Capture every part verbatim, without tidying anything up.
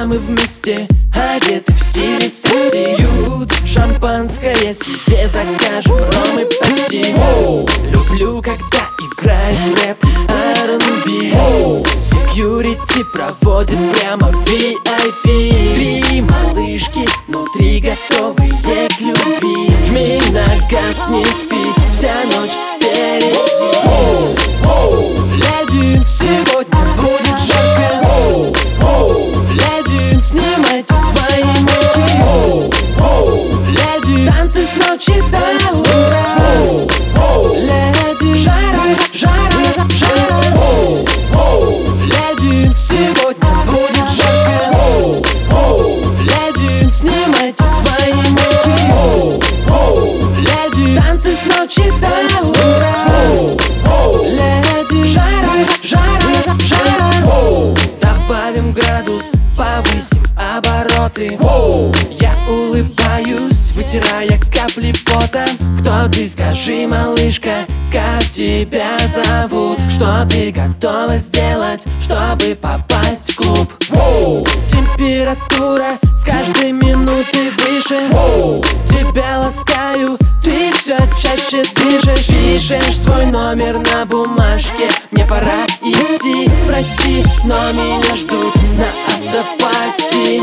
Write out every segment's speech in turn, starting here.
когда мы вместе, одеты в стиле секси. Пьют шампанское, себе закажем ром и пепси. Люблю, когда играет рэп, ар энд би. Секьюрити проводит прямо в ви ай пи. Три малышки внутри, готовые к любви. Жми на газ, не спи, вся ночь впереди. Леди, сегодня будет жарко. Леди, снимайте свои майки. Леди, танцы с ночи до утра. Леди, жара, жара, жара. Леди, сегодня будет жарко. Леди, снимайте свои майки. Леди, танцы с ночи до утра. Леди, жара, жара, жара. Добавим градус, повысим обороты. Я улыбаюсь, вытирая капли пота. Кто ты, скажи, малышка, как тебя зовут? Что ты готова сделать, чтобы попасть в клуб? Температура с каждой минутой выше. Тебя ласкаю, ты все чаще дышишь. Пишешь свой номер на бумажке. Мне пора идти, прости, но меня ждут на автопати.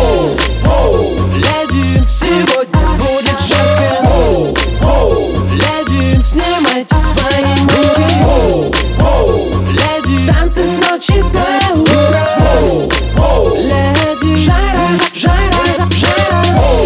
Леди, сегодня будет жарко. Леди, снимайте свои майки. Леди, танцы с ночи до утра. Леди, жара, жара, жара.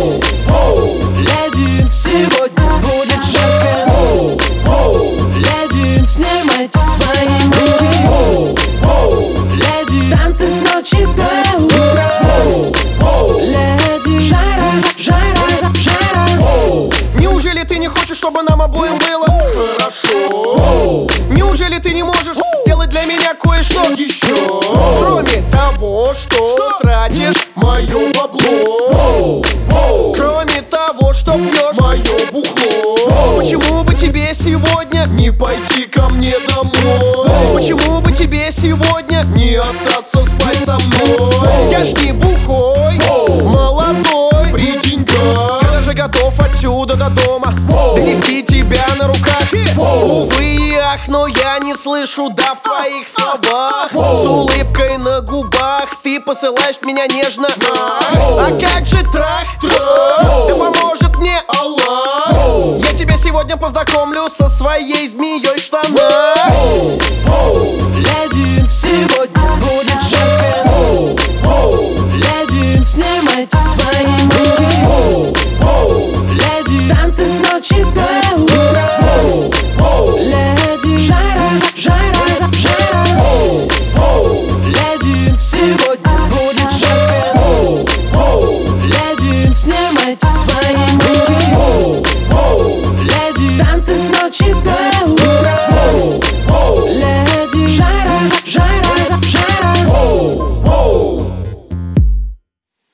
Леди, сегодня будет жарко. Леди, снимайте свои майки. Леди, танцы с ночи до утра. Леди, жара, жара, жара. Неужели ты не хочешь, чтобы нам обоим было хорошо? Неужели ты не можешь сделать для меня кое-что еще? Кроме того, что, что? тратишь мое бабло. Кроме того, что пьешь мое бухло. Почему бы тебе сегодня не пойти ко мне домой? Почему бы тебе сегодня не остаться спать со мной? Я ж не бухой, молодой, при деньгах. Я даже готов отсюда до дома донести тебя на руках. Увы и ах, но я не слышу да в твоих словах. С улыбкой на губах ты посылаешь меня нежно. А как же трах, трах, да поможет мне Аллах. Я тебя сегодня познакомлю со своей змеей в штанах. Леди, сегодня